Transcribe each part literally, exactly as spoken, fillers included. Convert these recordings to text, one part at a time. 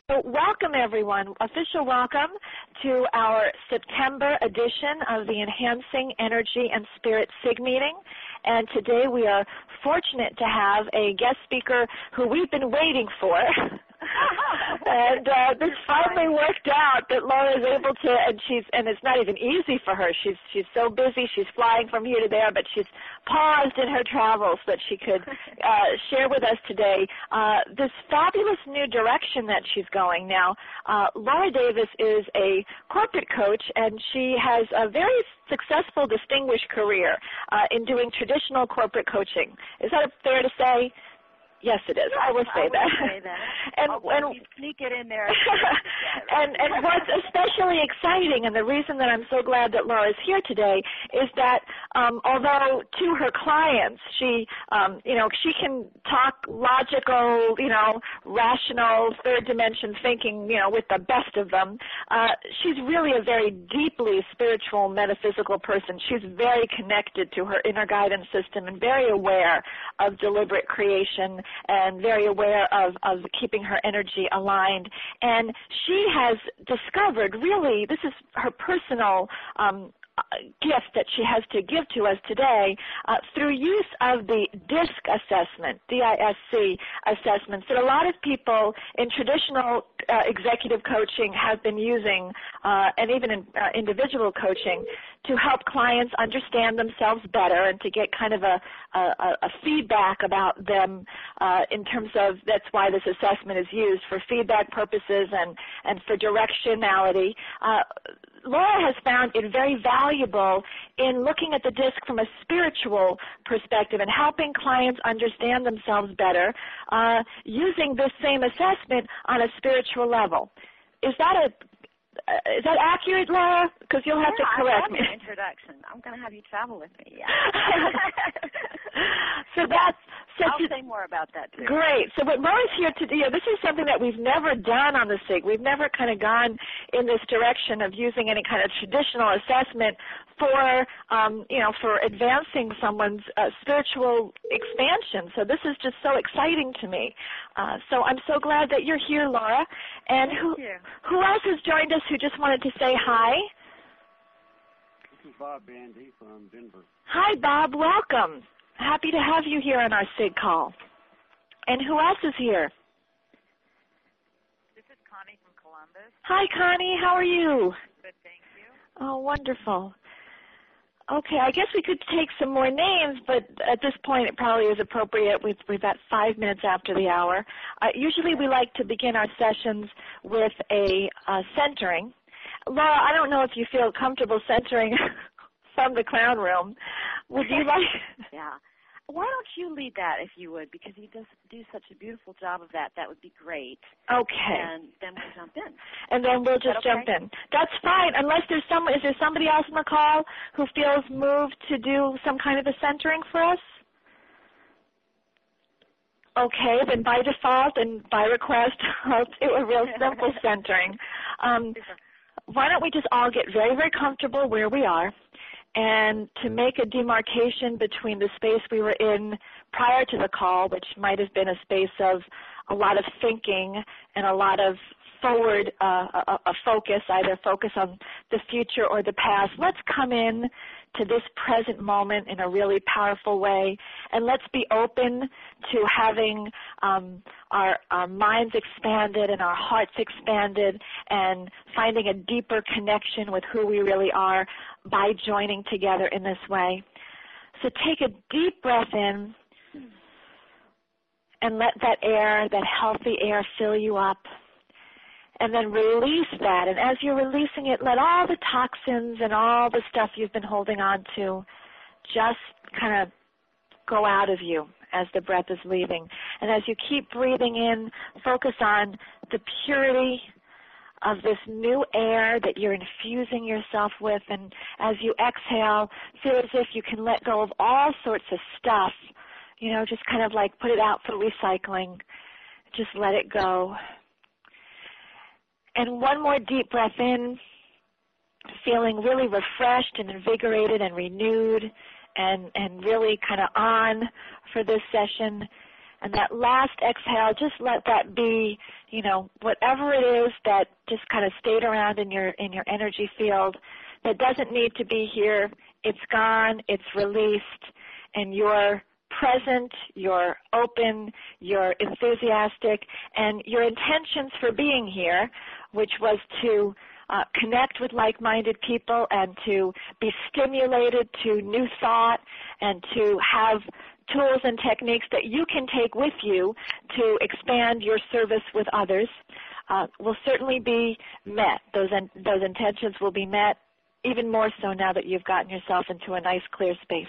So welcome, everyone. Official welcome to our September edition of the Enhancing Energy and Spirit SIG meeting. And today we are fortunate to have a guest speaker who we've been waiting for. and uh, this finally worked out that Laura is able to, and she's, and it's not even easy for her. She's she's so busy. She's flying from here to there, but she's paused in her travels so that she could uh, share with us today uh, this fabulous new direction that she's going. Now, uh, Laura Davis is a corporate coach, and she has a very successful, distinguished career uh, in doing traditional corporate coaching. Is that fair to say? Yes, it is. Yes, I will say I that. Say that. and I'll and you sneak it in there. and and what's especially exciting, and the reason that I'm so glad that Laura is here today, is that um, although to her clients she, um, you know, she can talk logical, you know, rational, third dimension thinking, you know, with the best of them. Uh, she's really a very deeply spiritual, metaphysical person. She's very connected to her inner guidance system and very aware of deliberate creation, and very aware of, of keeping her energy aligned. And she has discovered, really, this is her personal um, gift that she has to give to us today, uh, through use of the DISC assessment, D I S C assessments, that a lot of people in traditional uh, executive coaching have been using, uh, and even in uh, individual coaching, to help clients understand themselves better and to get kind of a, a, a feedback about them uh, in terms of, that's why this assessment is used, for feedback purposes and, and for directionality. Uh, Laura has found it very valuable in looking at the DISC from a spiritual perspective and helping clients understand themselves better uh, using this same assessment on a spiritual level. Is that a Uh, is that accurate, Laura? Because you'll have yeah, to correct me. I love your introduction. I'm going to have you travel with me. Yeah. so that's such I'll a, say more about that too. Great. So what Laura's here to do, you know, this is something that we've never done on the SIG. We've never kind of gone in this direction of using any kind of traditional assessment for, um, you know, for advancing someone's uh, spiritual expansion. So this is just so exciting to me. Uh, so I'm so glad that you're here, Laura. And Thank who you. who else has joined us who just wanted to say hi? This is Bob Bandy from Denver. Hi, Bob. Welcome. Happy to have you here on our SIG call. And who else is here? This is Connie from Columbus. Hi, Connie. How are you? Good, thank you. Oh, wonderful. Okay, I guess we could take some more names, but at this point it probably is appropriate. We've, we've got five minutes after the hour. Uh, usually we like to begin our sessions with a uh, centering. Laura, I don't know if you feel comfortable centering from the clown room. Would you like? Yeah. Why don't you lead that, if you would, because you does do such a beautiful job of that. That would be great. Okay. And then we'll jump in. And then we'll just okay? jump in. That's fine, unless there's some, is there somebody else on the call who feels moved to do some kind of a centering for us? Okay, then by default and by request, I'll do a real simple centering. Um, why don't we just all get very, very comfortable where we are, and to make a demarcation between the space we were in prior to the call, which might have been a space of a lot of thinking and a lot of forward uh, a, a focus, either focus on the future or the past. Let's come in to this present moment in a really powerful way, and let's be open to having um, our, our minds expanded and our hearts expanded and finding a deeper connection with who we really are by joining together in this way. So take a deep breath in and let that air, that healthy air, fill you up. And then release that. And as you're releasing it, let all the toxins and all the stuff you've been holding on to just kind of go out of you as the breath is leaving. And as you keep breathing in, focus on the purity of this new air that you're infusing yourself with. And as you exhale, feel as if you can let go of all sorts of stuff, you know, just kind of like put it out for recycling. Just let it go. And one more deep breath in, feeling really refreshed and invigorated and renewed and, and really kind of on for this session. And that last exhale, just let that be, you know, whatever it is that just kind of stayed around in your in your energy field that doesn't need to be here. It's gone, it's released, and you're present, you're open, you're enthusiastic, and your intentions for being here, which was to uh, connect with like-minded people and to be stimulated to new thought and to have tools and techniques that you can take with you to expand your service with others, uh, will certainly be met. Those, those intentions will be met even more so now that you've gotten yourself into a nice, clear space.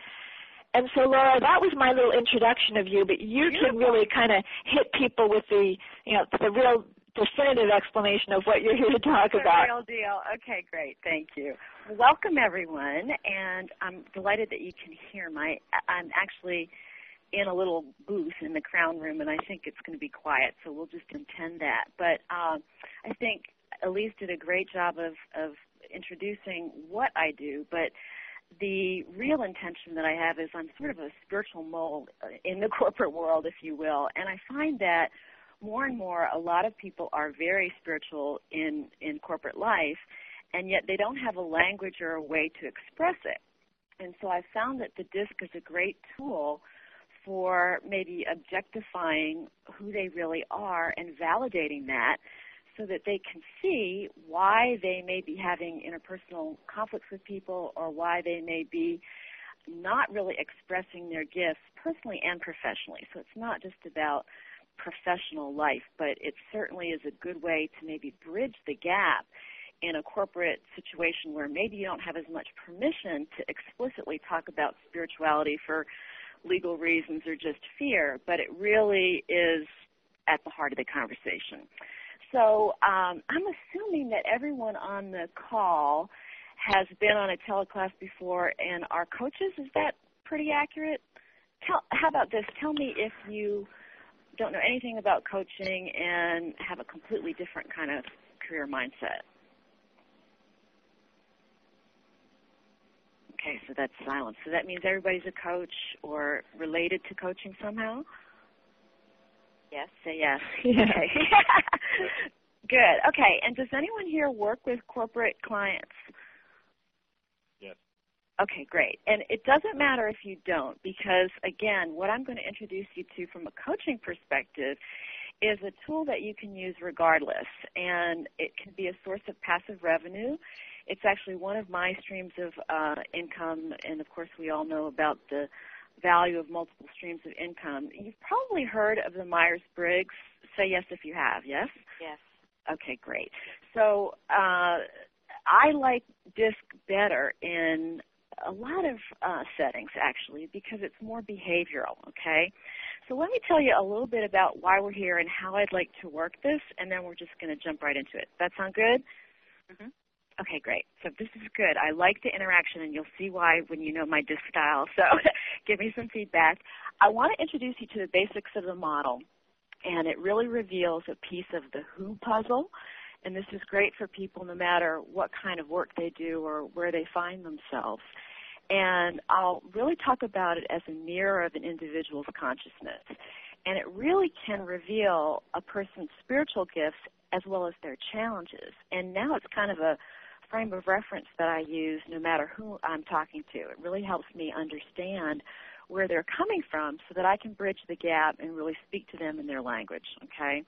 And so, Laura, that was my little introduction of you, but you Beautiful. Can really kind of hit people with the, you know, the real definitive explanation of what you're here to talk the about. Real deal. Okay, great. Thank you. Welcome, everyone, and I'm delighted that you can hear my, I'm actually in a little booth in the Crown Room, and I think it's going to be quiet, so we'll just intend that. But um, I think Elise did a great job of, of introducing what I do, but the real intention that I have is I'm sort of a spiritual mole in the corporate world, if you will, and I find that more and more a lot of people are very spiritual in, in corporate life, and yet they don't have a language or a way to express it. And so I found that the DISC is a great tool for maybe objectifying who they really are and validating that so that they can see why they may be having interpersonal conflicts with people or why they may be not really expressing their gifts personally and professionally. So it's not just about professional life, but it certainly is a good way to maybe bridge the gap in a corporate situation where maybe you don't have as much permission to explicitly talk about spirituality for legal reasons or just fear, but it really is at the heart of the conversation. So um, I'm assuming that everyone on the call has been on a teleclass before and are coaches. Is that pretty accurate? Tell, how about this? Tell me if you don't know anything about coaching and have a completely different kind of career mindset. Okay, so that's silence. So that means everybody's a coach or related to coaching somehow? Yes, say yes. Yeah. Okay. Good. Okay, and does anyone here work with corporate clients? Yes. Okay, great. And it doesn't matter if you don't because, again, what I'm going to introduce you to from a coaching perspective is a tool that you can use regardless, and it can be a source of passive revenue. It's actually one of my streams of uh, income, and, of course, we all know about the value of multiple streams of income. You've probably heard of the Myers-Briggs. Say yes if you have, yes? Yes. Okay, great. So uh, I like DISC better in a lot of uh, settings, actually, because it's more behavioral, okay? So let me tell you a little bit about why we're here and how I'd like to work this, and then we're just going to jump right into it. That sound good? Mm-hmm. Okay, great. So this is good. I like the interaction, and you'll see why when you know my DISC style. So give me some feedback. I want to introduce you to the basics of the model, and it really reveals a piece of the who puzzle, and this is great for people no matter what kind of work they do or where they find themselves. And I'll really talk about it as a mirror of an individual's consciousness, and it really can reveal a person's spiritual gifts as well as their challenges. And now it's kind of a frame of reference that I use no matter who I'm talking to. It really helps me understand where they're coming from so that I can bridge the gap and really speak to them in their language, okay?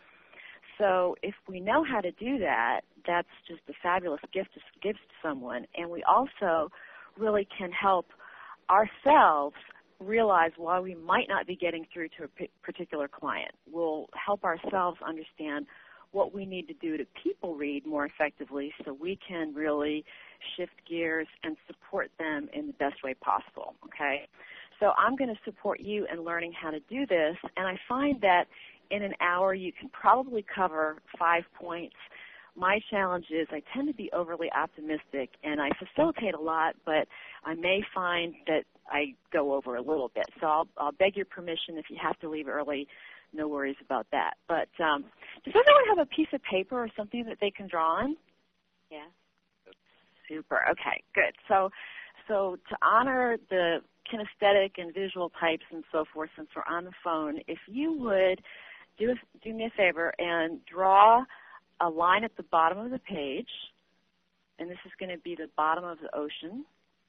So if we know how to do that, that's just a fabulous gift to give to someone. And we also really can help ourselves realize why we might not be getting through to a particular client. We'll help ourselves understand what we need to do to people read more effectively so we can really shift gears and support them in the best way possible, okay? So I'm going to support you in learning how to do this, and I find that in an hour you can probably cover five points. My challenge is I tend to be overly optimistic, and I facilitate a lot, but I may find that I go over a little bit. So I'll, I'll beg your permission if you have to leave early. No worries about that. But um, does everyone have a piece of paper or something that they can draw on? Yeah. Super. Okay, good. So, so to honor the kinesthetic and visual types and so forth, since we're on the phone, if you would do, a, do me a favor and draw a line at the bottom of the page, and this is going to be the bottom of the ocean.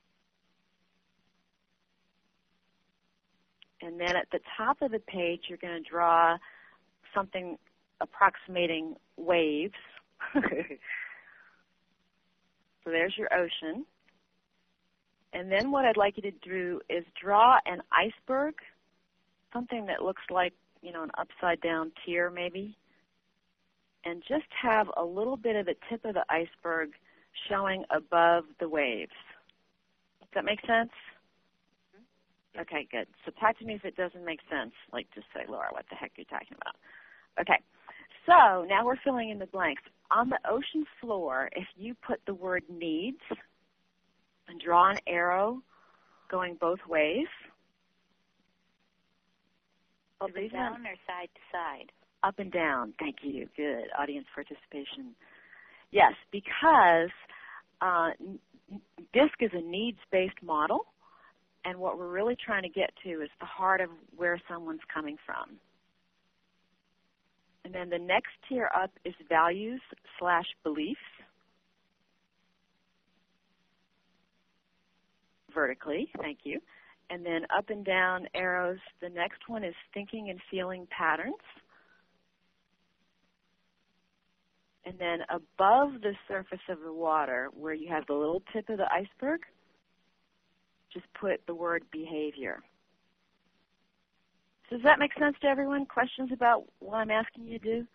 And then at the top of the page, you're going to draw something approximating waves. So there's your ocean. And then what I'd like you to do is draw an iceberg, something that looks like, you know, an upside-down tear maybe, and just have a little bit of the tip of the iceberg showing above the waves. Does that make sense? Okay, good. So talk to me if it doesn't make sense. Like, just say, Laura, what the heck are you talking about? Okay. So now we're filling in the blanks. On the ocean floor, if you put the word needs and draw an arrow going both ways. Up and down or side to side? Up and down. Thank you. Good. Audience participation. Yes, because uh, DISC is a needs-based model, and what we're really trying to get to is the heart of where someone's coming from. And then the next tier up is values slash beliefs, vertically, thank you. And then up and down arrows, the next one is thinking and feeling patterns. And then above the surface of the water, where you have the little tip of the iceberg, just put the word behavior. So does that make sense to everyone? Questions about what I'm asking you to do?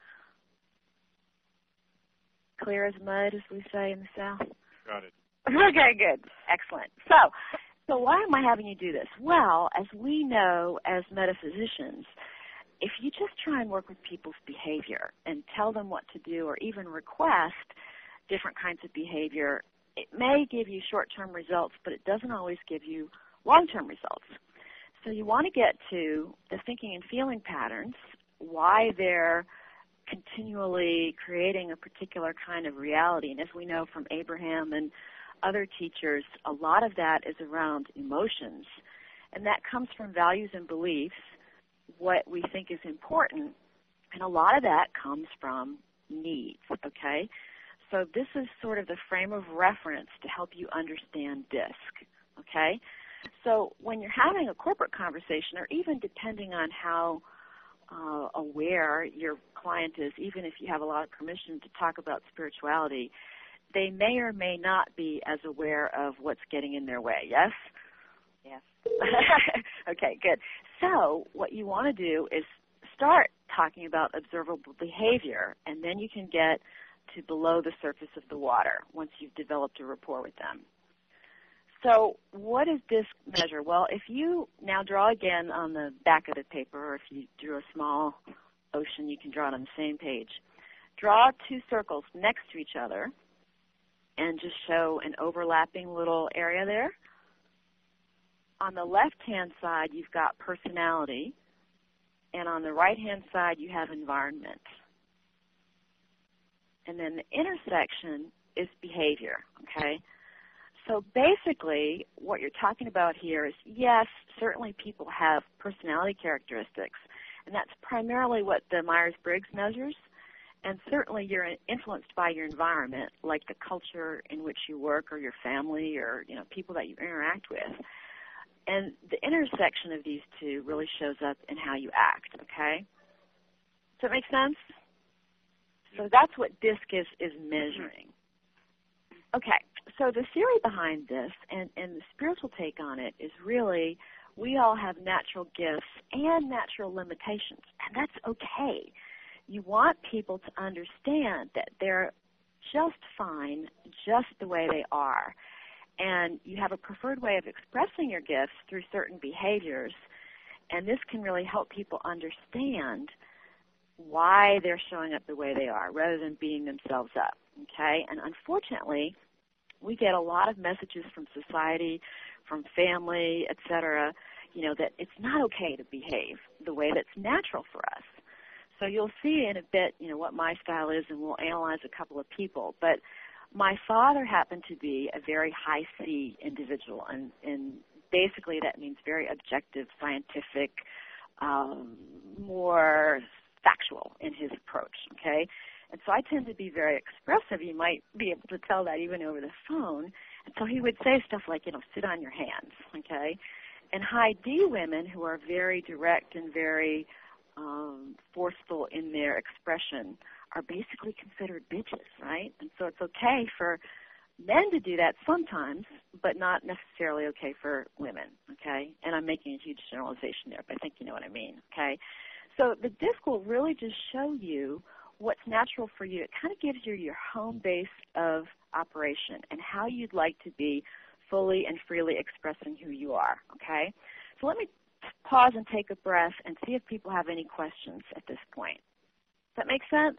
Clear as mud, as we say in the South? Got it. Okay, good. Excellent. So, so why am I having you do this? Well, as we know as metaphysicians, if you just try and work with people's behavior and tell them what to do or even request different kinds of behavior, it may give you short-term results, but it doesn't always give you long-term results. So you want to get to the thinking and feeling patterns, why they're continually creating a particular kind of reality. And as we know from Abraham and other teachers, a lot of that is around emotions. And that comes from values and beliefs, what we think is important. And a lot of that comes from needs, okay? So this is sort of the frame of reference to help you understand DISC, okay? So when you're having a corporate conversation, or even depending on how uh, aware your client is, even if you have a lot of permission to talk about spirituality, they may or may not be as aware of what's getting in their way, yes? Yes. Okay, good. So what you want to do is start talking about observable behavior, and then you can get to below the surface of the water once you've developed a rapport with them. So what does DISC measure? Well, if you now draw again on the back of the paper, or if you drew a small ocean, you can draw it on the same page. Draw two circles next to each other and just show an overlapping little area there. On the left-hand side, you've got personality, and on the right-hand side, you have environment. And then the intersection is behavior, okay? So basically, what you're talking about here is, yes, certainly people have personality characteristics, and that's primarily what the Myers-Briggs measures, and certainly you're influenced by your environment, like the culture in which you work or your family or, you know, people that you interact with. And the intersection of these two really shows up in how you act, okay? Does that make sense? So that's what DISC is, is measuring. Okay, so the theory behind this and, and the spiritual take on it is really we all have natural gifts and natural limitations, and that's okay. You want people to understand that they're just fine just the way they are. And you have a preferred way of expressing your gifts through certain behaviors, and this can really help people understand why they're showing up the way they are rather than beating themselves up, okay? And unfortunately, we get a lot of messages from society, from family, et cetera, you know, that it's not okay to behave the way that's natural for us. So you'll see in a bit, you know, what my style is, and we'll analyze a couple of people. But my father happened to be a very high C individual, and, and basically that means very objective, scientific, um, more factual in his approach, okay? And so I tend to be very expressive. You might be able to tell that even over the phone. And so he would say stuff like, you know, sit on your hands, okay? And high D women who are very direct and very um, forceful in their expression are basically considered bitches, right? And so it's okay for men to do that sometimes, but not necessarily okay for women, okay? And I'm making a huge generalization there, but I think you know what I mean, okay? So the disc will really just show you what's natural for you. It kind of gives you your home base of operation and how you'd like to be fully and freely expressing who you are, okay? So let me pause and take a breath and see if people have any questions at this point. Does that make sense?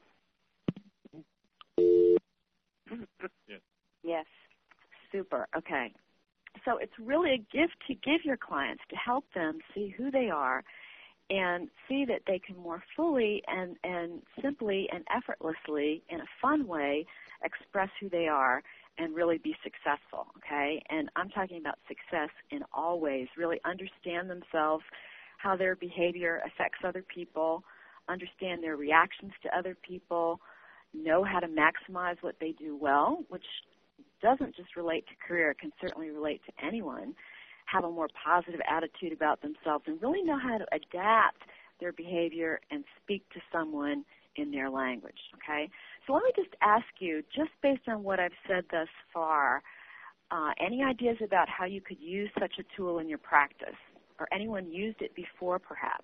Yes. Yes. Super, okay. So it's really a gift to give your clients to help them see who they are and see that they can more fully and, and simply and effortlessly in a fun way express who they are and really be successful, okay? And I'm talking about success in all ways, really understand themselves, how their behavior affects other people, understand their reactions to other people, know how to maximize what they do well, which doesn't just relate to career, it can certainly relate to anyone, have a more positive attitude about themselves, and really know how to adapt their behavior and speak to someone in their language, okay? So let me just ask you, just based on what I've said thus far, uh, any ideas about how you could use such a tool in your practice, or anyone used it before perhaps?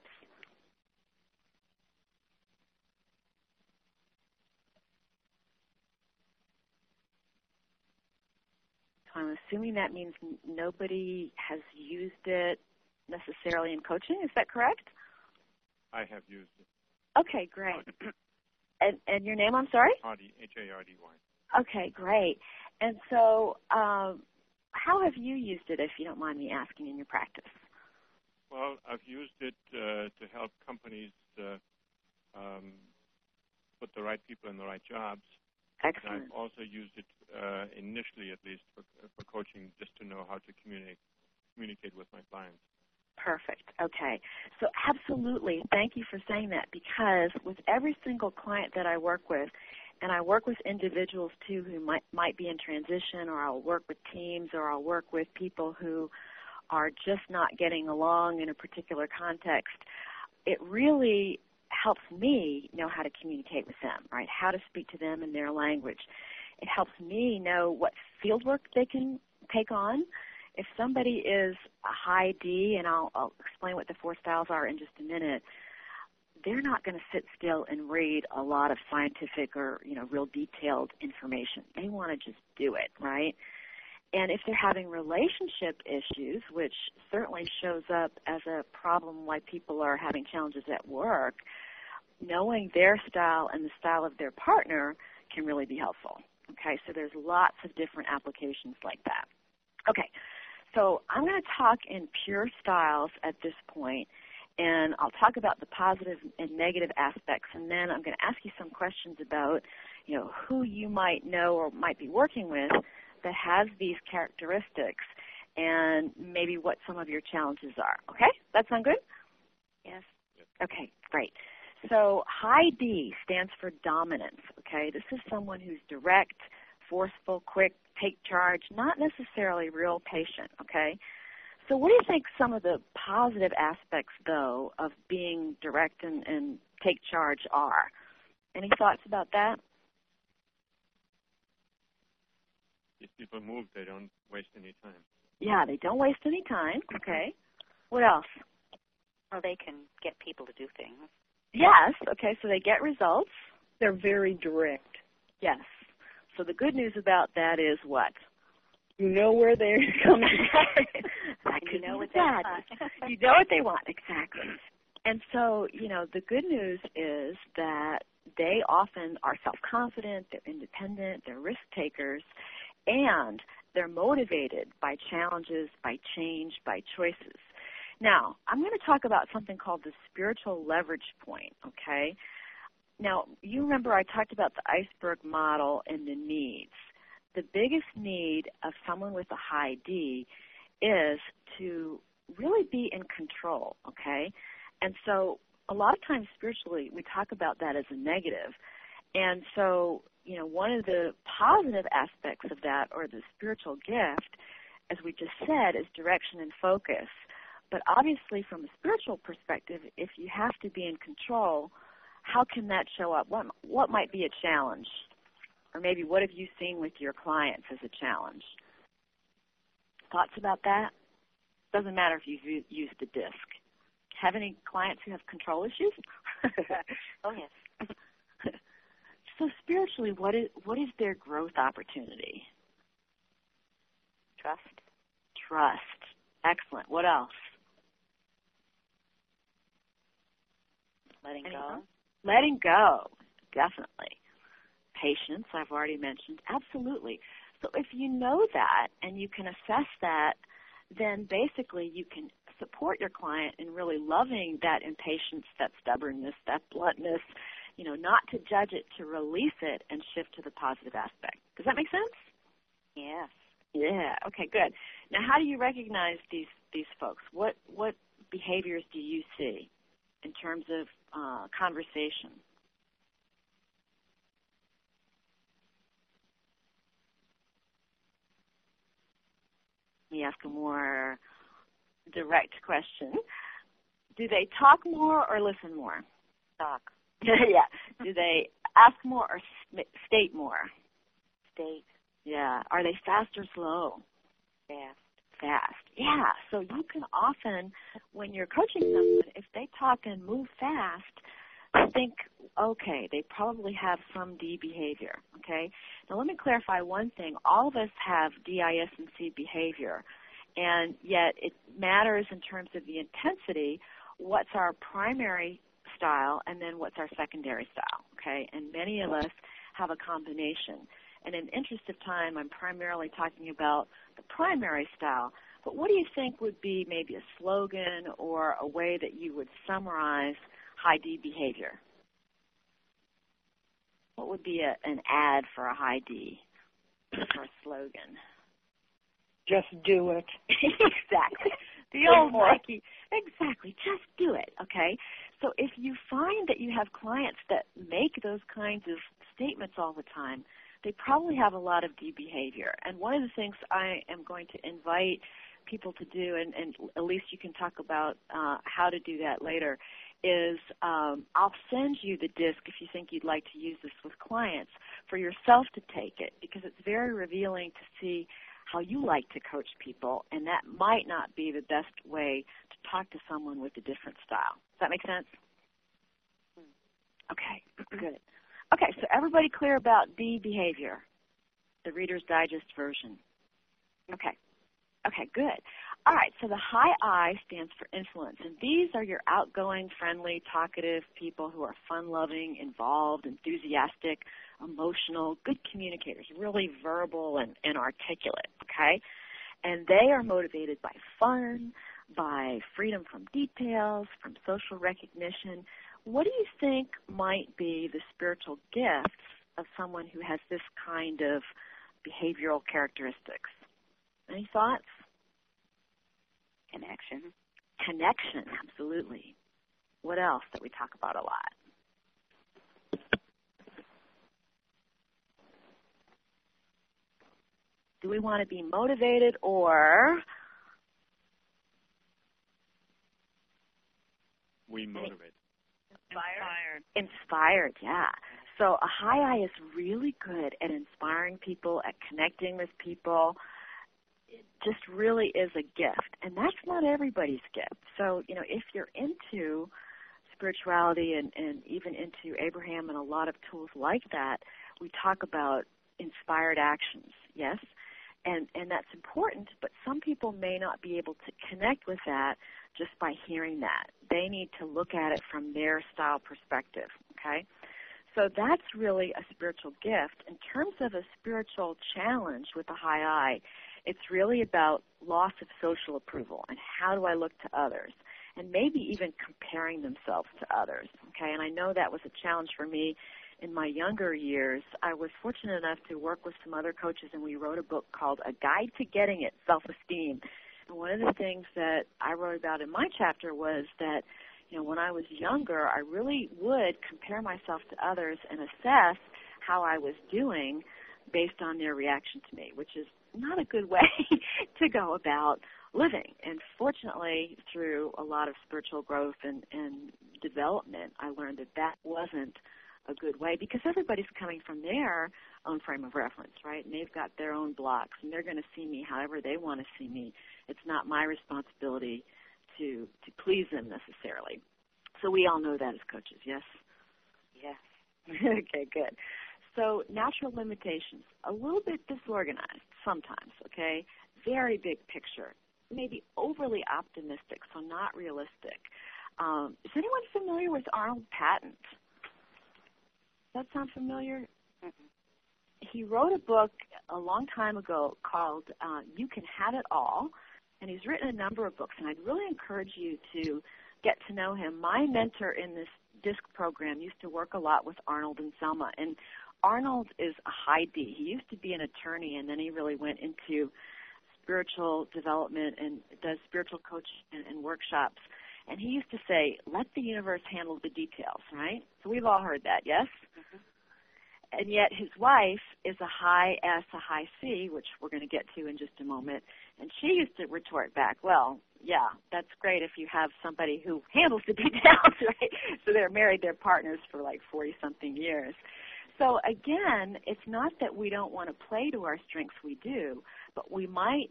So I'm assuming that means n- nobody has used it necessarily in coaching. Is that correct? I have used it. Okay, great. And, and your name, I'm sorry? Hardy, H A R D Y. Okay, great. And so um, how have you used it, if you don't mind me asking, in your practice? Well, I've used it uh, to help companies uh, um, put the right people in the right jobs. Excellent. And I've also used it uh, initially, at least, for, for coaching, just to know how to communicate communicate with my clients. Perfect. Okay. So absolutely, thank you for saying that, because with every single client that I work with, and I work with individuals too who might might be in transition, or I'll work with teams, or I'll work with people who are just not getting along in a particular context, it really helps me know how to communicate with them, right? How to speak to them in their language. It helps me know what field work they can take on. If somebody is a high D, and I'll, I'll explain what the four styles are in just a minute, they're not going to sit still and read a lot of scientific or, you know, real detailed information. They want to just do it, right? And if they're having relationship issues, which certainly shows up as a problem why people are having challenges at work, knowing their style and the style of their partner can really be helpful. Okay, so there's lots of different applications like that. Okay, so I'm going to talk in pure styles at this point, and I'll talk about the positive and negative aspects, and then I'm going to ask you some questions about, you know, who you might know or might be working with that has these characteristics, and maybe what some of your challenges are. Okay? That sound good? Yes. Okay, great. So high D stands for dominance, okay? This is someone who's direct, forceful, quick, take charge, not necessarily real patient, okay? So what do you think some of the positive aspects, though, of being direct and, and take charge are? Any thoughts about that? If people move, they don't waste any time. Yeah, they don't waste any time, okay. What else? Well, they can get people to do things. Yes, okay, so they get results. They're very direct. Yes. So the good news about that is what? You know where they're coming from. You know what they want. You know what they want, exactly. And so, you know, the good news is that they often are self-confident, they're independent, they're risk takers, and they're motivated by challenges, by change, by choices. Now, I'm going to talk about something called the spiritual leverage point, okay? Now, you remember I talked about the iceberg model and the needs. The biggest need of someone with a high D is to really be in control, okay? And so a lot of times spiritually we talk about that as a negative. And so, you know, one of the positive aspects of that, or the spiritual gift, as we just said, is direction and focus. But obviously from a spiritual perspective, if you have to be in control, how can that show up? What, what might be a challenge? Or maybe what have you seen with your clients as a challenge? Thoughts about that? Doesn't matter if you've used the disc. Have any clients who have control issues? Oh, yes. So spiritually, what is what is their growth opportunity? Trust. Trust. Excellent. What else? Letting Anything go. else? Letting go. Definitely. Patience, I've already mentioned. Absolutely. So if you know that and you can assess that, then basically you can support your client in really loving that impatience, that stubbornness, that bluntness, you know, not to judge it, to release it and shift to the positive aspect. Does that make sense? Yes. Yeah. Okay, good. Now, how do you recognize these, these folks? What, what behaviors do you see in terms of uh, conversation? Let me ask a more direct question. Do they talk more or listen more? Talk. Yeah. Do they ask more or state more? State. Yeah. Are they fast or slow? Fast. Fast. Yeah. So you can often, when you're coaching someone, if they talk and move fast, think, okay, they probably have some D behavior, okay? Now let me clarify one thing. All of us have D, I, S, and C behavior, and yet it matters in terms of the intensity, what's our primary style and then what's our secondary style, okay? And many of us have a combination. And in the interest of time, I'm primarily talking about the primary style. But what do you think would be maybe a slogan or a way that you would summarize high D behavior? What would be a, an ad for a high D or a slogan? Just do it. Exactly. The old Nike. Exactly. Just do it, okay? So if you find that you have clients that make those kinds of statements all the time, they probably have a lot of D behavior. And one of the things I am going to invite people to do, and, and at least you can talk about uh, how to do that later, is um, I'll send you the disc if you think you'd like to use this with clients for yourself to take it, because it's very revealing to see how you like to coach people, and that might not be the best way to talk to someone with a different style. Does that make sense? Okay, good. Okay, so everybody clear about D behavior, the Reader's Digest version? Okay. Okay, good. All right, so the high I stands for influence, and these are your outgoing, friendly, talkative people who are fun-loving, involved, enthusiastic, emotional, good communicators, really verbal and, and articulate, okay? And they are motivated by fun, by freedom from details, from social recognition. What do you think might be the spiritual gifts of someone who has this kind of behavioral characteristics? Any thoughts? Connection. Connection, absolutely. What else that we talk about a lot? Do we want to be motivated or? We motivate. Inspired. Inspired, yeah. So a high I is really good at inspiring people, at connecting with people. It just really is a gift, and that's not everybody's gift. So, you know, if you're into spirituality and, and even into Abraham and a lot of tools like that, we talk about inspired actions, yes? And, and that's important, but some people may not be able to connect with that just by hearing that. They need to look at it from their style perspective, okay? So that's really a spiritual gift. In terms of a spiritual challenge with a high I, it's really about loss of social approval and how do I look to others, and maybe even comparing themselves to others, okay? And I know that was a challenge for me in my younger years. I was fortunate enough to work with some other coaches, and we wrote a book called A Guide to Getting It, Self-Esteem. And one of the things that I wrote about in my chapter was that, you know, when I was younger, I really would compare myself to others and assess how I was doing based on their reaction to me, which is not a good way to go about living. And fortunately, through a lot of spiritual growth and, and development, I learned that that wasn't a good way, because everybody's coming from their own frame of reference, right? And they've got their own blocks, and they're going to see me however they want to see me. It's not my responsibility to to please them necessarily. So we all know that as coaches, yes? Yes. Okay, good. So natural limitations, a little bit disorganized sometimes, okay? Very big picture, maybe overly optimistic, so not realistic. Um, is anyone familiar with Arnold Patent? Does that sound familiar? Mm-hmm. He wrote a book a long time ago called uh, You Can Have It All, and he's written a number of books, and I'd really encourage you to get to know him. My mentor in this DISC program used to work a lot with Arnold and Selma, and Arnold is a high D. He used to be an attorney, and then he really went into spiritual development and does spiritual coaching and, and workshops. And he used to say, let the universe handle the details, right? So we've all heard that, yes? Mm-hmm. And yet his wife is a high S, a high C, which we're going to get to in just a moment. And she used to retort back, well, yeah, that's great if you have somebody who handles the details, right? So they're married, they're partners for like forty-something years. So again, it's not that we don't want to play to our strengths, we do, but we might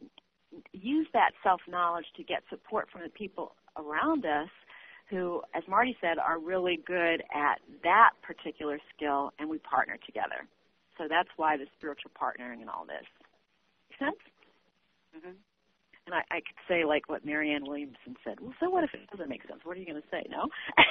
use that self-knowledge to get support from the people around us who, as Marty said, are really good at that particular skill, and we partner together. So that's why the spiritual partnering and all this. Make sense? Mm-hmm. And I, I could say like what Marianne Williamson said, well, so what if it doesn't make sense? What are you going to say, no?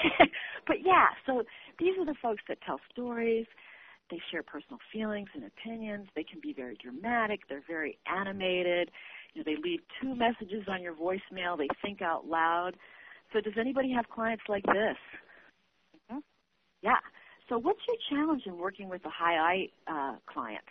But yeah, so these are the folks that tell stories. They share personal feelings and opinions. They can be very dramatic. They're very animated. You know, they leave two messages on your voicemail. They think out loud. So does anybody have clients like this? Mm-hmm. Yeah. So what's your challenge in working with a high I uh, client?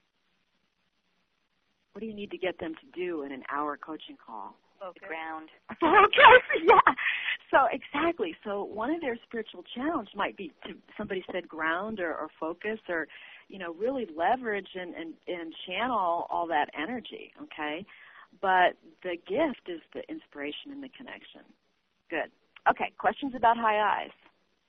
What do you need to get them to do in an hour coaching call? Focus. Ground. Focus, yeah. So exactly. So one of their spiritual challenge might be to, somebody said ground or, or focus or, you know, really leverage and, and, and channel all that energy, okay? But the gift is the inspiration and the connection. Good. Okay, questions about high I's?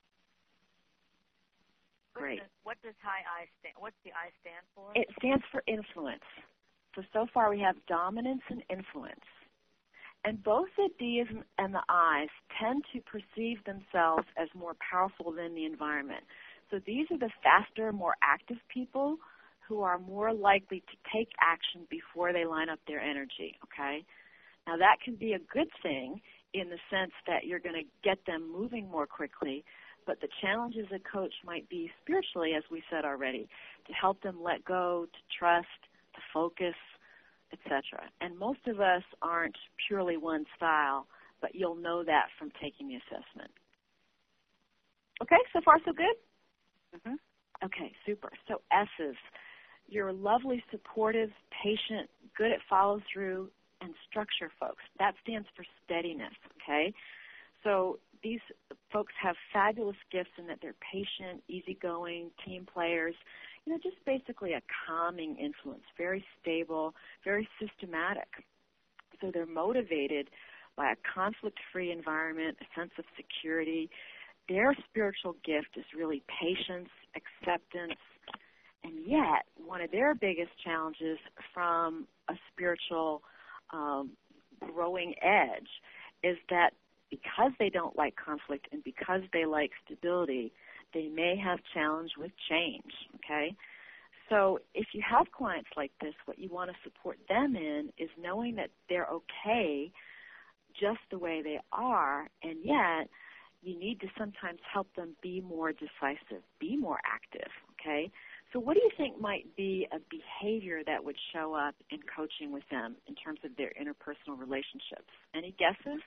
Great. What does, what does high I stand? What's the I stand for? It stands for influence. So, so far we have dominance and influence. And both the D's and the I's tend to perceive themselves as more powerful than the environment. So these are the faster, more active people who are more likely to take action before they line up their energy, okay? Now that can be a good thing in the sense that you're going to get them moving more quickly, but the challenge as a coach might be spiritually, as we said already, to help them let go, to trust, to focus, et cetera. And most of us aren't purely one style, but you'll know that from taking the assessment. Okay, so far so good? Mm-hmm. Okay, super. So S's, you're lovely, supportive, patient, good at follow-through, and structure folks. That stands for steadiness, okay? So these folks have fabulous gifts in that they're patient, easygoing, team players, you know, just basically a calming influence, very stable, very systematic. So they're motivated by a conflict-free environment, a sense of security. Their spiritual gift is really patience, acceptance, and yet one of their biggest challenges from a spiritual um, growing edge is that because they don't like conflict and because they like stability, they may have challenge with change, okay? So if you have clients like this, what you want to support them in is knowing that they're okay just the way they are, and yet you need to sometimes help them be more decisive, be more active, okay? So what do you think might be a behavior that would show up in coaching with them in terms of their interpersonal relationships? Any guesses?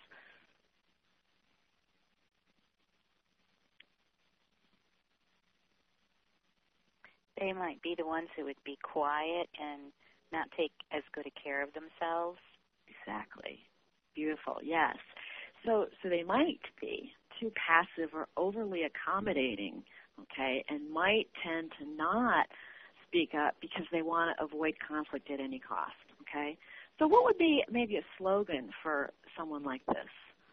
They might be the ones who would be quiet and not take as good a care of themselves. Exactly. Beautiful, yes. So so they might be too passive or overly accommodating, okay, and might tend to not speak up because they want to avoid conflict at any cost, okay? So what would be maybe a slogan for someone like this?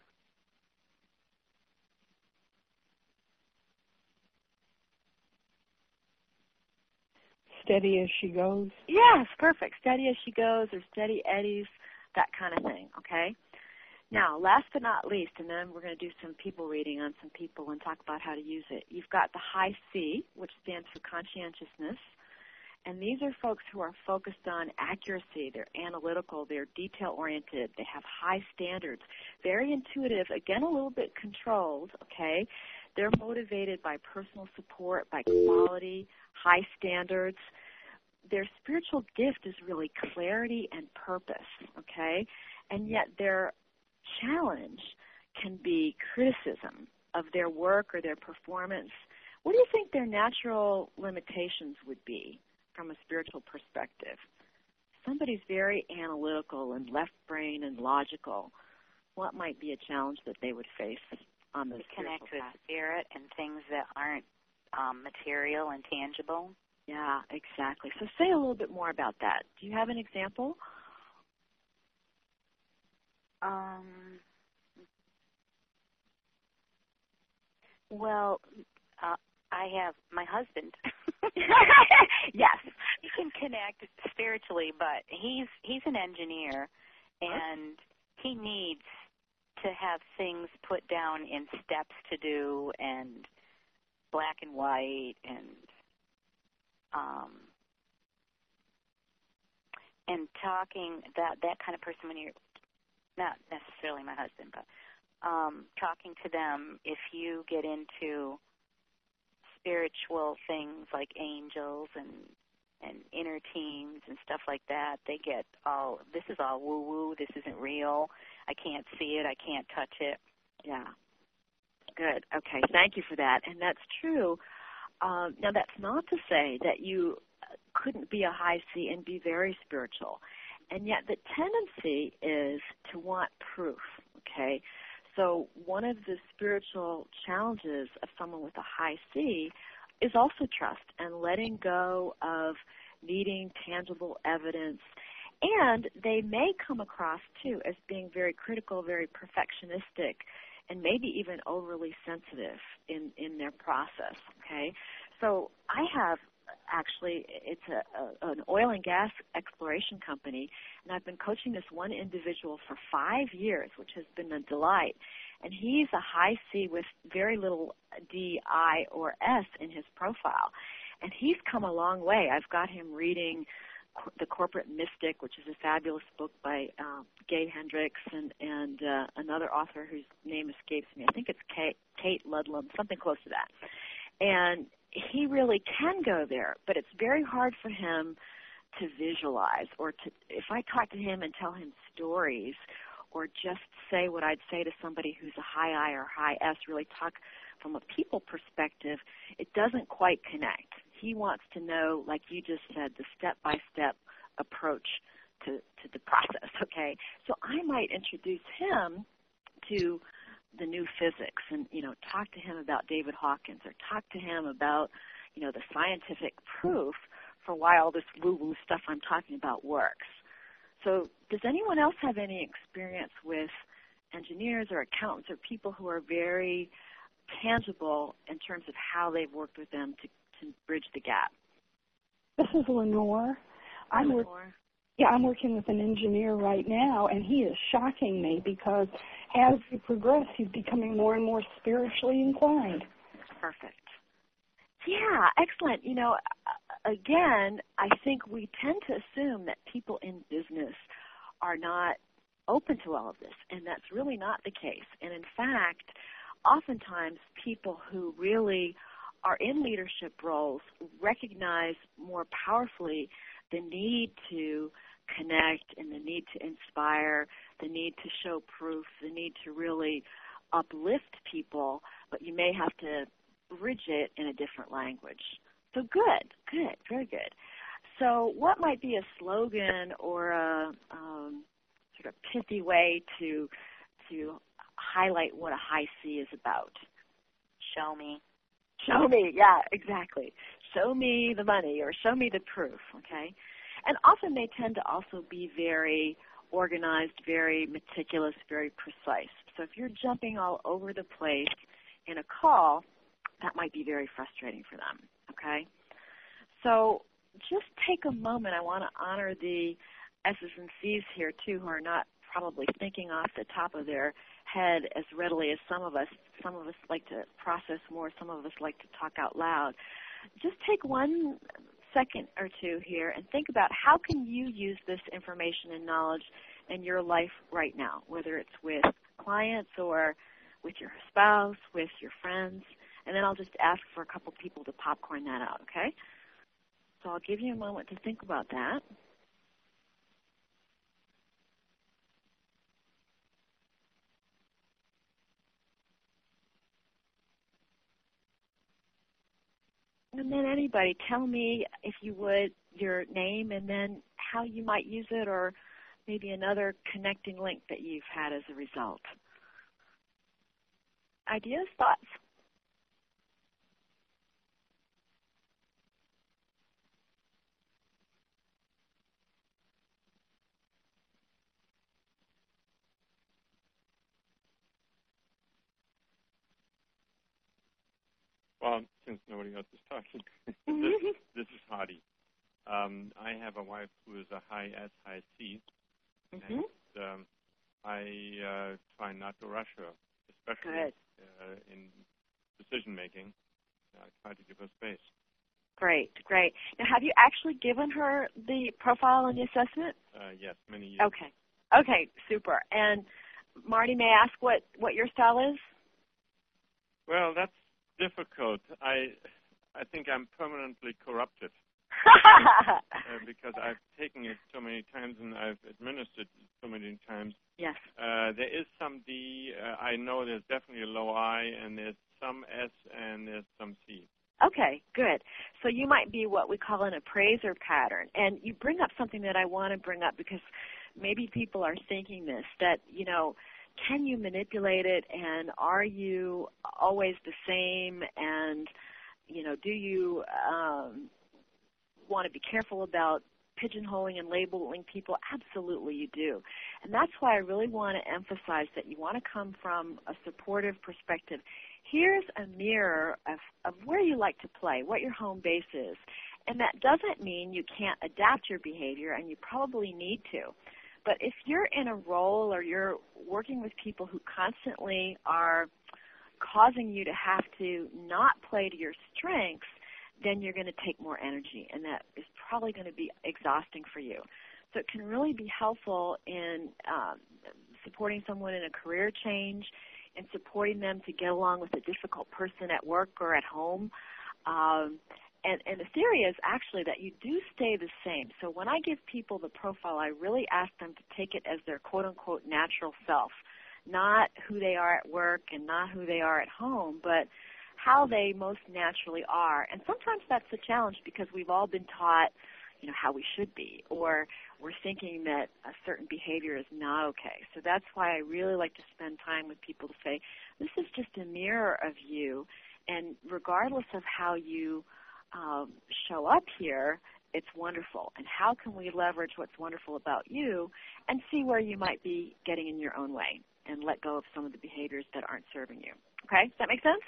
Steady as she goes. Yes, perfect. Steady as she goes, or steady eddies, that kind of thing, okay? Now, last but not least, and then we're going to do some people reading on some people and talk about how to use it. You've got the high C, which stands for conscientiousness. And these are folks who are focused on accuracy. They're analytical. They're detail-oriented. They have high standards. Very intuitive. Again, a little bit controlled, okay? They're motivated by personal support, by quality, high standards. Their spiritual gift is really clarity and purpose, okay? And yet their challenge can be criticism of their work or their performance. What do you think their natural limitations would be from a spiritual perspective? Somebody's very analytical and left brain and logical. What might be a challenge that they would face on the To spiritual connect with path? spirit and things that aren't um, material and tangible. Yeah, exactly. So say a little bit more about that. Do you have an example? Um, well, uh, I have my husband. Yes. He can connect spiritually, but he's he's an engineer, and he needs to have things put down in steps to do and black and white and um and talking that that kind of person when you're not necessarily my husband, but um talking to them, if you get into spiritual things like angels and and inner teams and stuff like that, they get all, this is all woo-woo, this isn't real, I can't see it, I can't touch it. Yeah. Good. Okay. Thank you for that. And that's true. Um, now, that's not to say that you couldn't be a high C and be very spiritual. And yet the tendency is to want proof, okay? So one of the spiritual challenges of someone with a high C is also trust and letting go of needing tangible evidence. And they may come across, too, as being very critical, very perfectionistic, and maybe even overly sensitive in, in their process, okay? So I have actually, it's a, a, an oil and gas exploration company, and I've been coaching this one individual for five years, which has been a delight. And he's a high C with very little D, I, or S in his profile. And he's come a long way. I've got him reading The Corporate Mystic, which is a fabulous book by uh, Gay Hendricks and, and uh, another author whose name escapes me. I think it's Kate, Kate Ludlum, something close to that. And he really can go there, but it's very hard for him to visualize or to, if I talk to him and tell him stories or just say what I'd say to somebody who's a high I or high S, really talk from a people perspective, it doesn't quite connect. He wants to know, like you just said, the step-by-step approach to, to the process, okay? So I might introduce him to the new physics and, you know, talk to him about David Hawkins or talk to him about, you know, the scientific proof for why all this woo-woo stuff I'm talking about works. So does anyone else have any experience with engineers or accountants or people who are very tangible in terms of how they've worked with them to, to bridge the gap? This is Lenore. I'm Lenore. Work, yeah, I'm working with an engineer right now, and he is shocking me because as we progress, he's becoming more and more spiritually inclined. Perfect. Yeah, excellent. You know, again, I think we tend to assume that people in business are not open to all of this, and that's really not the case. And in fact, oftentimes people who really are in leadership roles recognize more powerfully the need to connect and the need to inspire, the need to show proof, the need to really uplift people, but you may have to bridge it in a different language. So good, good, very good. So what might be a slogan or a, um, sort of pithy way to to highlight what a high C is about. Show me. Show me, yeah, exactly. Show me the money or show me the proof, okay? And often they tend to also be very organized, very meticulous, very precise. So if you're jumping all over the place in a call, that might be very frustrating for them, okay? So just take a moment. I want to honor the S's and C's here, too, who are not probably thinking off the top of their head as readily as some of us. Some of us like to process more. Some of us like to talk out loud. Just take one second or two here and think about how can you use this information and knowledge in your life right now, whether it's with clients or with your spouse, with your friends. And then I'll just ask for a couple people to popcorn that out, okay? So I'll give you a moment to think about that. And then anybody, tell me, if you would, your name and then how you might use it or maybe another connecting link that you've had as a result. Ideas, thoughts? Well, since nobody else is talking, this, this is Hardy. Um, I have a wife who is a high S, high C, mm-hmm. and um, I uh, try not to rush her, especially uh, in decision making. I try to give her space. Great, great. Now, have you actually given her the profile and the assessment? Uh, yes, many years. Okay, okay, super. And Marty, may I ask what, what your style is? Well, that's difficult. I I think I'm permanently corrupted uh, because I've taken it so many times and I've administered it so many times. Yes. Uh, there is some D. Uh, I know there's definitely a low I, and there's some S, and there's some C. Okay, good. So you might be what we call an appraiser pattern. And you bring up something that I want to bring up because maybe people are thinking this, that, you know, can you manipulate it, and are you always the same, and, you know, do you um, want to be careful about pigeonholing and labeling people? Absolutely you do. And that's why I really want to emphasize that you want to come from a supportive perspective. Here's a mirror of, of where you like to play, what your home base is. And that doesn't mean you can't adapt your behavior, and you probably need to. But if you're in a role or you're working with people who constantly are causing you to have to not play to your strengths, then you're going to take more energy, and that is probably going to be exhausting for you. So it can really be helpful in um, supporting someone in a career change and supporting them to get along with a difficult person at work or at home. Um, And, and the theory is actually that you do stay the same. So when I give people the profile, I really ask them to take it as their quote-unquote natural self, not who they are at work and not who they are at home, but how they most naturally are. And sometimes that's a challenge because we've all been taught, you know, how we should be, or we're thinking that a certain behavior is not okay. So that's why I really like to spend time with people to say, this is just a mirror of you, and regardless of how you Um, show up here, it's wonderful. And how can we leverage what's wonderful about you and see where you might be getting in your own way and let go of some of the behaviors that aren't serving you? Okay, does that make sense?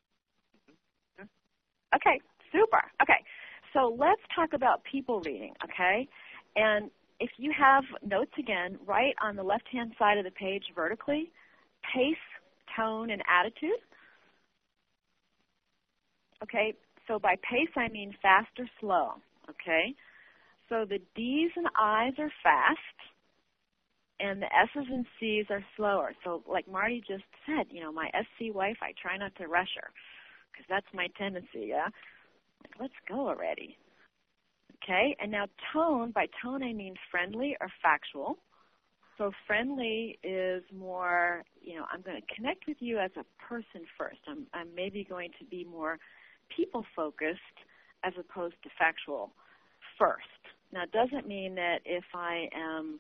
Yeah. Okay, super. Okay, so let's talk about people reading, okay? And if you have notes again, right on the left-hand side of the page vertically, pace, tone, and attitude. Okay. So by pace, I mean fast or slow, okay? So the D's and I's are fast, and the S's and C's are slower. So like Marty just said, you know, my S C wife, I try not to rush her because that's my tendency, yeah? Like, let's go already. Okay, and now tone, by tone I mean friendly or factual. So friendly is more, you know, I'm going to connect with you as a person first. I'm, I'm maybe going to be more people-focused as opposed to factual first. Now, it doesn't mean that if I am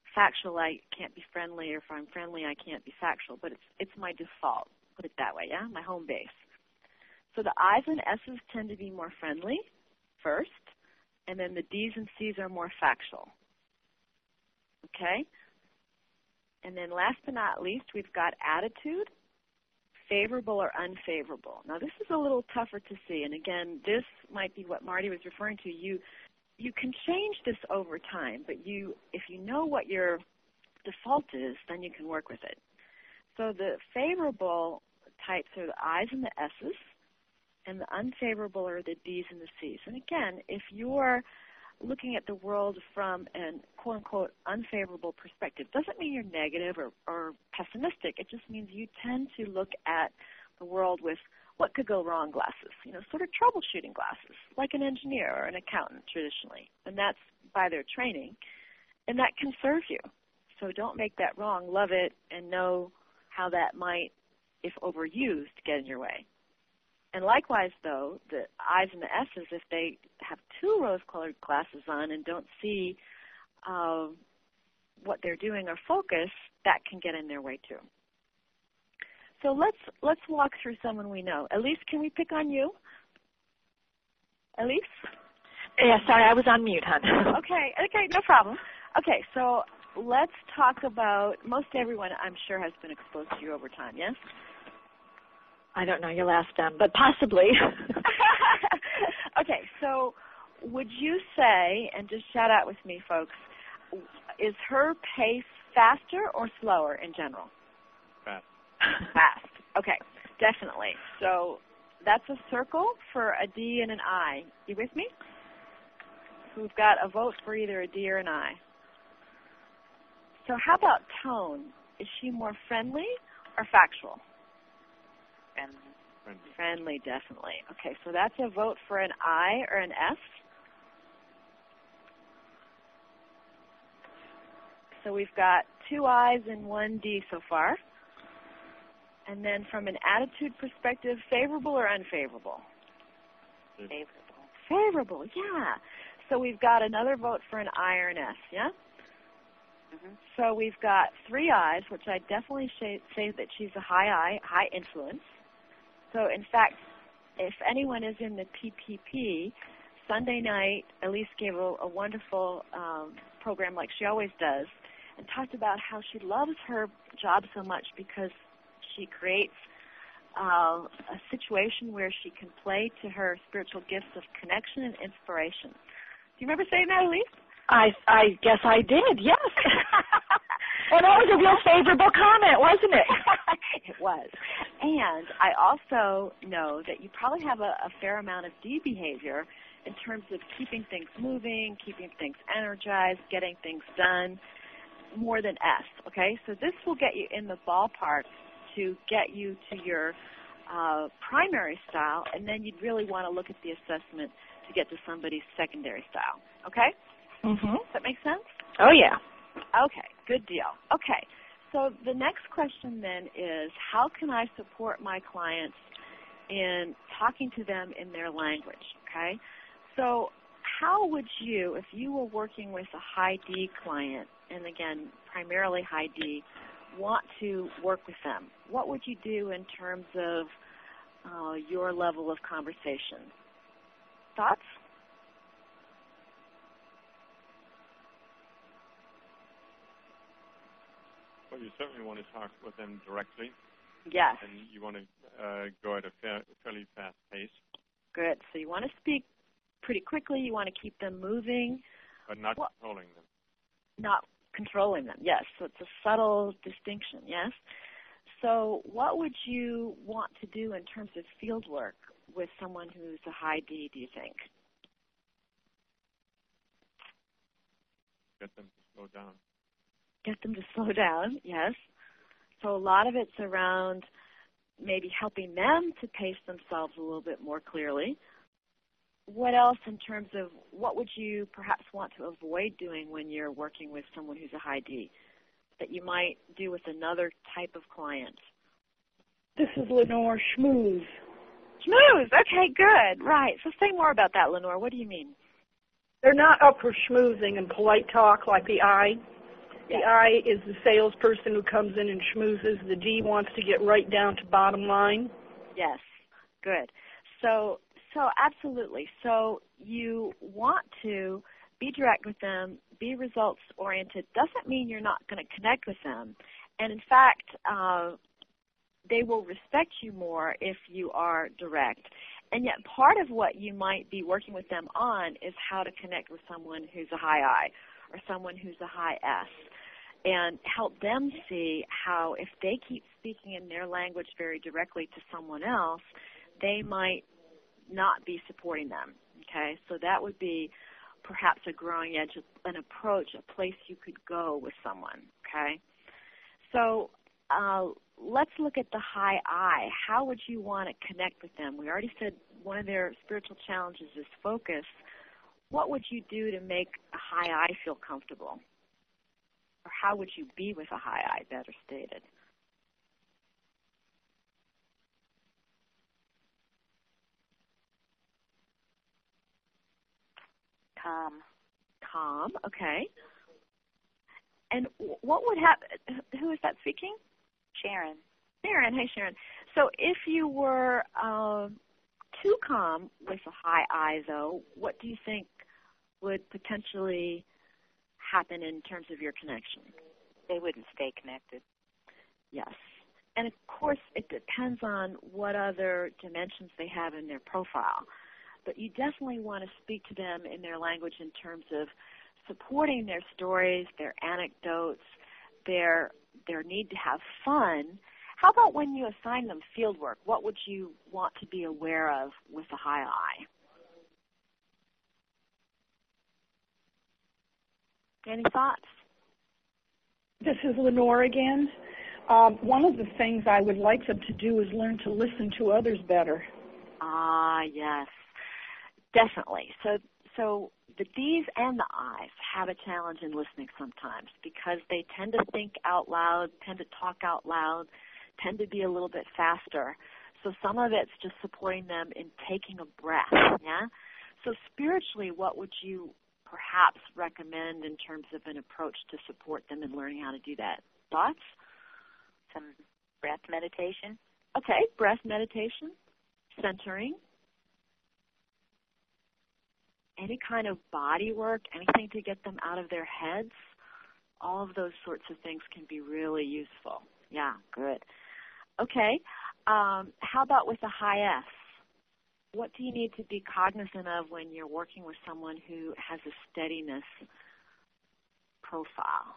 factual, I can't be friendly, or if I'm friendly, I can't be factual. But it's it's my default, put it that way, yeah, my home base. So the I's and S's tend to be more friendly first, and then the D's and C's are more factual. Okay? And then last but not least, we've got attitude, favorable or unfavorable. Now this is a little tougher to see, and again, this might be what Marty was referring to. You you can change this over time, but you if you know what your default is, then you can work with it. So the favorable types are the I's and the S's, and the unfavorable are the D's and the C's. And again, if you're looking at the world from an quote-unquote unfavorable perspective, doesn't mean you're negative or, or pessimistic. It just means you tend to look at the world with what could go wrong glasses, you know, sort of troubleshooting glasses, like an engineer or an accountant traditionally. And that's by their training. And that can serve you. So don't make that wrong. Love it and know how that might, if overused, get in your way. And likewise, though, the I's and the S's, if they have two rose-colored glasses on and don't see uh, what they're doing or focus, that can get in their way too. So let's let's walk through someone we know. Elise, can we pick on you? Elise? Yeah, sorry, I was on mute, hon. Okay, okay, no problem. Okay, so let's talk about, most everyone I'm sure has been exposed to you over time, yes? I don't know, you'll ask them, but possibly. Okay, so would you say, and just shout out with me, folks, is her pace faster or slower in general? Fast. Fast. Okay, definitely. So that's a circle for a D and an I. You with me? So we've got a vote for either a D or an I. So how about tone? Is she more friendly or factual? Friendly. Friendly. Friendly, definitely. Okay, so that's a vote for an I or an S. So we've got two I's and one D so far. And then from an attitude perspective, favorable or unfavorable? Favorable. Favorable, yeah. So we've got another vote for an I or an S, yeah? Mm-hmm. So we've got three I's, which I definitely say, say that she's a high I, high influence. So in fact, if anyone is in the P P P, Sunday night, Elise gave a, a wonderful um, program like she always does and talked about how she loves her job so much because she creates uh, a situation where she can play to her spiritual gifts of connection and inspiration. Do you remember saying that, Elise? I I guess I did, yes. And that was a real favorable comment, wasn't it? It was. And I also know that you probably have a, a fair amount of D behavior in terms of keeping things moving, keeping things energized, getting things done, more than S, okay? So this will get you in the ballpark to get you to your uh, primary style, and then you'd really want to look at the assessment to get to somebody's secondary style, okay? Mm-hmm. Does that make sense? Oh, yeah. Okay, good deal. Okay, so the next question then is, how can I support my clients in talking to them in their language, okay? So how would you, if you were working with a high D client, and again, primarily high D, want to work with them, what would you do in terms of uh, your level of conversation? Thoughts? Well, you certainly want to talk with them directly. Yes. And you want to uh, go at a fa- fairly fast pace. Good. So you want to speak pretty quickly. You want to keep them moving. But not well, controlling them. Not controlling them, yes. So it's a subtle distinction, yes. So what would you want to do in terms of field work with someone who's a high D, do you think? Get them to slow down. Get them to slow down, yes. So a lot of it's around maybe helping them to pace themselves a little bit more clearly. What else in terms of what would you perhaps want to avoid doing when you're working with someone who's a high D that you might do with another type of client? This is Lenore Schmooze. Schmooze, okay, good, right. So say more about that, Lenore. What do you mean? They're not up for schmoozing and polite talk like the I. The I is the salesperson who comes in and schmoozes. The D wants to get right down to bottom line. Yes, good. So, so absolutely. So you want to be direct with them, be results-oriented. Doesn't mean you're not going to connect with them. And in fact, uh, they will respect you more if you are direct. And yet part of what you might be working with them on is how to connect with someone who's a high I or someone who's a high S, and help them see how if they keep speaking in their language very directly to someone else, they might not be supporting them, okay? So that would be perhaps a growing edge, an approach, a place you could go with someone, okay? So uh, let's look at the high I. How would you want to connect with them? We already said one of their spiritual challenges is focus. What would you do to make a high I feel comfortable? Or how would you be with a high I, better stated? Calm. Calm, okay. And what would happen? Who is that speaking? Sharon. Sharon, hey Sharon. So if you were uh, too calm with a high I, though, what do you think would potentially happen in terms of your connection? They wouldn't stay connected. Yes. And of course, it depends on what other dimensions they have in their profile. But you definitely want to speak to them in their language in terms of supporting their stories, their anecdotes, their their need to have fun. How about when you assign them field work? What would you want to be aware of with a high I? Any thoughts? This is Lenore again. Um, one of the things I would like them to do is learn to listen to others better. Ah, yes, definitely. So, so the D's and the I's have a challenge in listening sometimes because they tend to think out loud, tend to talk out loud, tend to be a little bit faster. So some of it's just supporting them in taking a breath, yeah? So spiritually, what would you perhaps recommend in terms of an approach to support them in learning how to do that? Thoughts? Some breath meditation. Okay, breath meditation, centering. Any kind of body work, anything to get them out of their heads, all of those sorts of things can be really useful. Yeah, good. Okay, um, how about with a high S? What do you need to be cognizant of when you're working with someone who has a steadiness profile?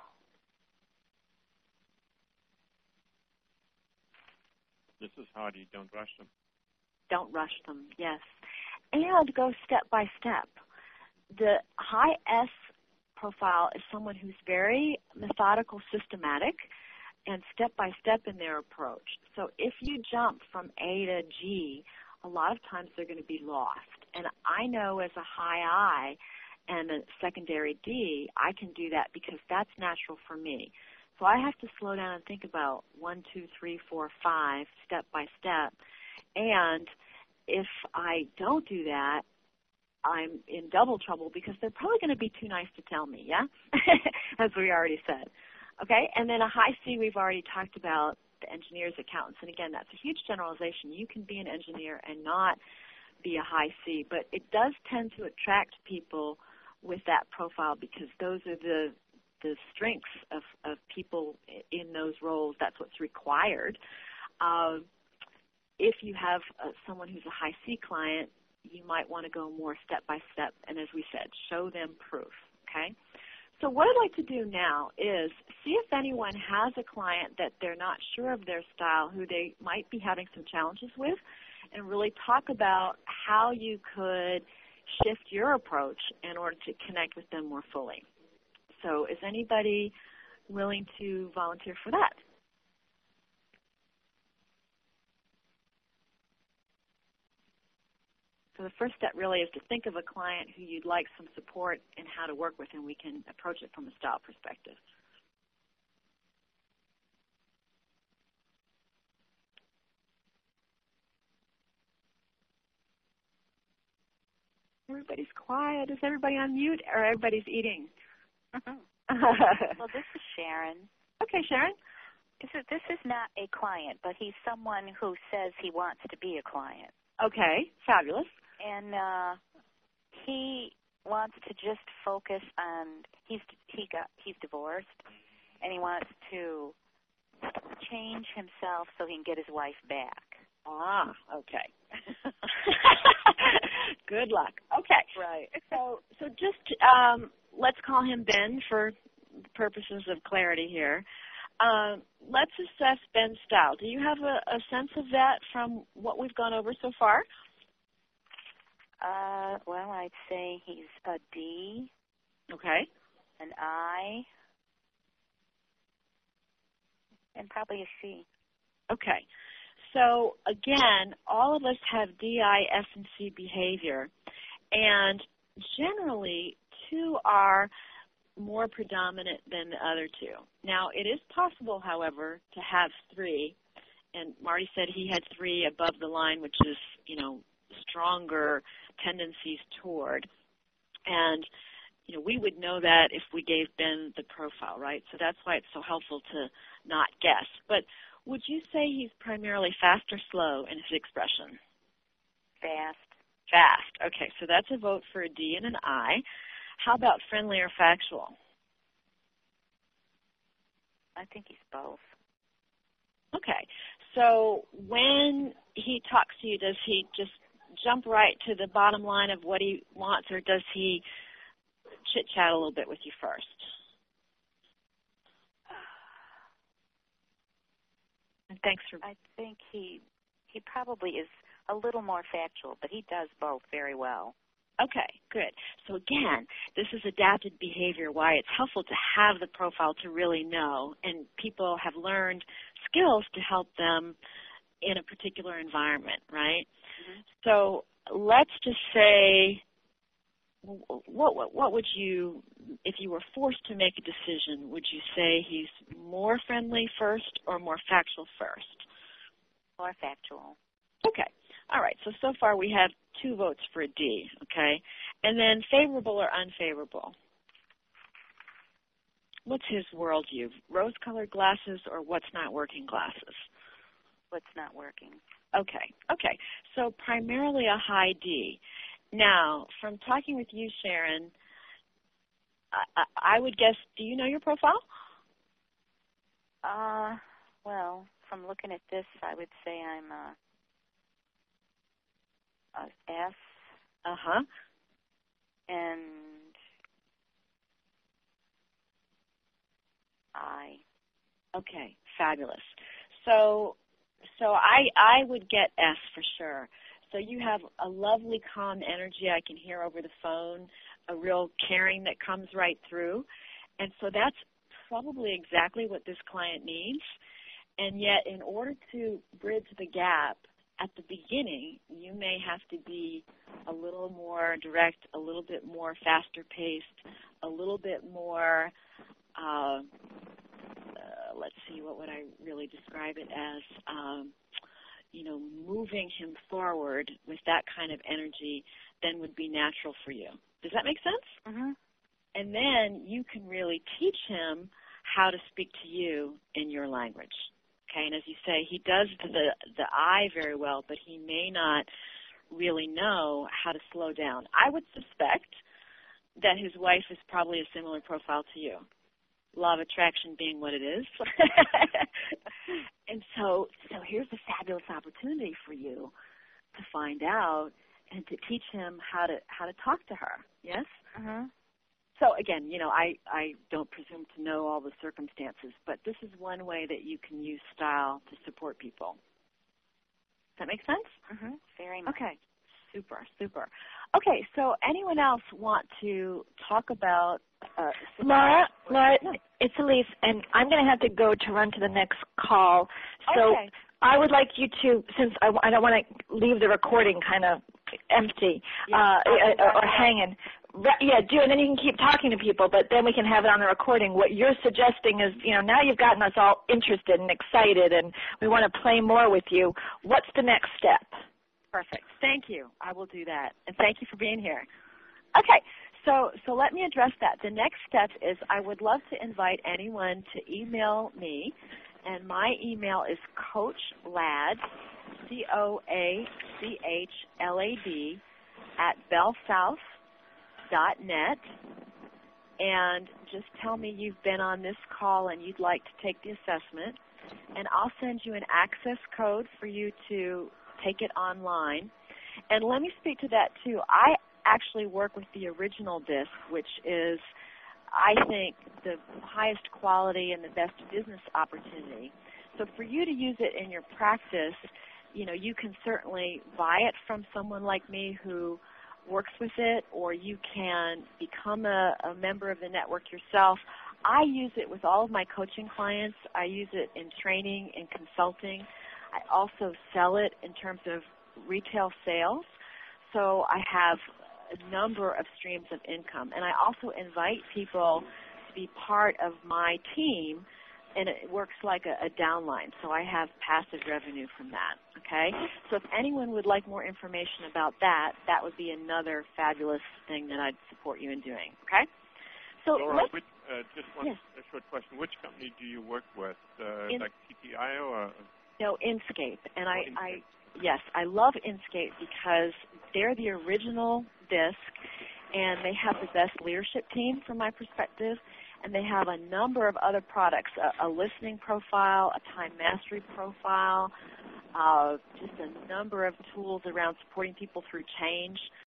This is Hardy. Don't rush them. Don't rush them, yes. And go step by step. The high S profile is someone who's very methodical, systematic, and step by step in their approach. So if you jump from A to G, a lot of times they're going to be lost. And I know as a high I and a secondary D, I can do that because that's natural for me. So I have to slow down and think about one, two, three, four, five, step by step. And if I don't do that, I'm in double trouble because they're probably going to be too nice to tell me, yeah? As we already said. Okay, and then a high C we've already talked about, the engineers, accountants, and again, that's a huge generalization. You can be an engineer and not be a high C, but it does tend to attract people with that profile because those are the the strengths of, of people in those roles. That's what's required. Uh, if you have uh, someone who's a high C client, you might want to go more step by step, and as we said, show them proof, okay? So what I'd like to do now is see if anyone has a client that they're not sure of their style, who they might be having some challenges with, and really talk about how you could shift your approach in order to connect with them more fully. So is anybody willing to volunteer for that? So the first step really is to think of a client who you'd like some support in how to work with, and we can approach it from a style perspective. Everybody's quiet. Is everybody on mute or everybody's eating? Well, this is Sharon. Okay, Sharon. This is, this is not a client, but he's someone who says he wants to be a client. Okay, fabulous. And uh, he wants to just focus on, he's he got he's divorced, and he wants to change himself so he can get his wife back. Ah, okay. Good luck. Okay. Right. So, so just um, let's call him Ben for purposes of clarity here. Um, let's assess Ben's style. Do you have a, a sense of that from what we've gone over so far? Uh, well, I'd say he's a D. Okay. An I. And probably a C. Okay. So, again, all of us have D, I, S, and C behavior. And generally, two are more predominant than the other two. Now, it is possible, however, to have three. And Marty said he had three above the line, which is, you know, stronger tendencies toward. And, you know, we would know that if we gave Ben the profile, right? So that's why it's so helpful to not guess. But would you say he's primarily fast or slow in his expression? Fast. Fast. Okay, so that's a vote for a D and an I. How about friendly or factual? I think he's both. Okay, so when he talks to you, does he just jump right to the bottom line of what he wants, or does he chit-chat a little bit with you first? And thanks for... I think he he probably is a little more factual, but he does both very well. Okay, good. So again, this is adapted behavior, why it's helpful to have the profile to really know, and people have learned skills to help them in a particular environment, right? Mm-hmm. So let's just say, what, what what would you, if you were forced to make a decision, would you say he's more friendly first or more factual first? More factual. Okay. All right. So, so far we have two votes for a D, okay? And then favorable or unfavorable? What's his worldview? Rose-colored glasses or what's not working glasses? What's not working. Okay. Okay. So primarily a high D. Now, from talking with you, Sharon, I, I would guess, do you know your profile? Uh, well, from looking at this, I would say I'm a, a S. Uh-huh. And I. Okay, fabulous. So, so I I would get S for sure. So you have a lovely calm energy I can hear over the phone, a real caring that comes right through. And so that's probably exactly what this client needs. And yet in order to bridge the gap at the beginning, you may have to be a little more direct, a little bit more faster paced, a little bit more, uh, uh, let's see, what would I really describe it as? Um, you know, moving him forward with that kind of energy then would be natural for you. Does that make sense? Mm-hmm. And then you can really teach him how to speak to you in your language. Okay, and as you say, he does the the I very well, but he may not really know how to slow down. I would suspect that his wife is probably a similar profile to you. Law of attraction being what it is. And so so here's a fabulous opportunity for you to find out and to teach him how to how to talk to her. Yes? Mm-hmm. So again, you know, I, I don't presume to know all the circumstances, but this is one way that you can use style to support people. Does that make sense? Mm-hmm. Very much. Okay. Super, super. Okay, so anyone else want to talk about uh, Laura, Laura, it's Elise, and I'm going to have to go to run to the next call. So okay. I would like you to, since I, I don't want to leave the recording kind of empty yeah. uh, or, or hanging. Yeah, do, and then you can keep talking to people, but then we can have it on the recording. What you're suggesting is, you know, now you've gotten us all interested and excited, and we want to play more with you. What's the next step? Perfect. Thank you. I will do that. And thank you for being here. Okay. So, so let me address that. The next step is I would love to invite anyone to email me, and my email is coachlad, C O A C H L A D, at bellsouth dot net, and just tell me you've been on this call and you'd like to take the assessment, and I'll send you an access code for you to take it online. And let me speak to that too. I actually work with the original disc, which is, I think, the highest quality and the best business opportunity. So for you to use it in your practice, you know, you can certainly buy it from someone like me who works with it, or you can become a, a member of the network yourself. I use it with all of my coaching clients. I use it in training and consulting. I also sell it in terms of retail sales. So I have a number of streams of income. And I also invite people to be part of my team, and it works like a, a downline. So I have passive revenue from that, okay? So if anyone would like more information about that, that would be another fabulous thing that I'd support you in doing, okay? So Laura, let's, which, uh, just one yes. a short question. Which company do you work with, uh, In, like T P I O? Or? No, Inscape. And I, Inscape. I, yes, I love Inscape because they're the original disc, and they have the best leadership team from my perspective, and they have a number of other products, a, a listening profile, a time mastery profile, uh, just a number of tools around supporting people through change.